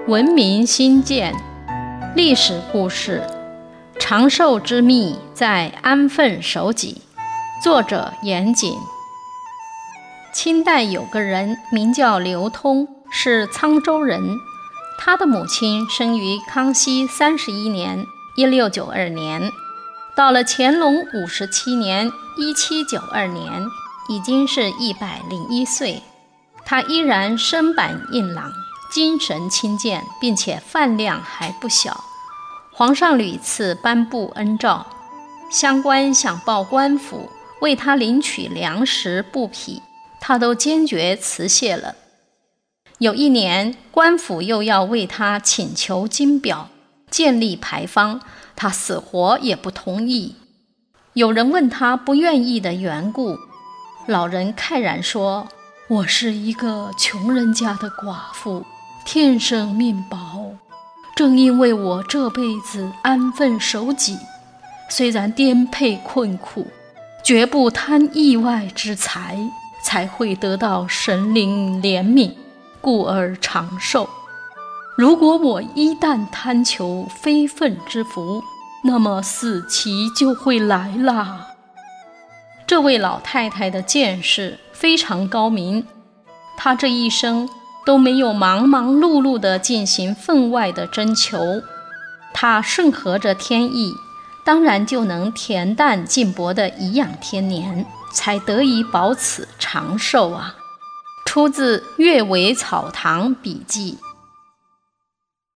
文明新建，历史故事，长寿之秘在安分守己。作者严谨。清代有个人名叫刘通，是沧州人。他的母亲生于康熙31年1692年，到了乾隆57年1792年，已经是101岁。他依然身板硬朗，精神清健，并且饭量还不小。皇上屡次颁布恩诏，乡官想报官府为他领取粮食布匹，他都坚决辞谢了。有一年，官府又要为他请求金表，建立牌坊，他死活也不同意。有人问他不愿意的缘故，老人慨然说：“我是一个穷人家的寡妇，天生命薄，正因为我这辈子安分守己，虽然颠沛困苦，绝不贪意外之财，才会得到神灵怜悯，故而长寿。如果我一旦贪求非分之福，那么死期就会来啦。”这位老太太的见识非常高明，她这一生都没有忙忙碌碌地进行分外的征求，她顺合着天意，当然就能恬淡静泊地颐养天年，才得以保此长寿啊。出自《阅微草堂笔记》。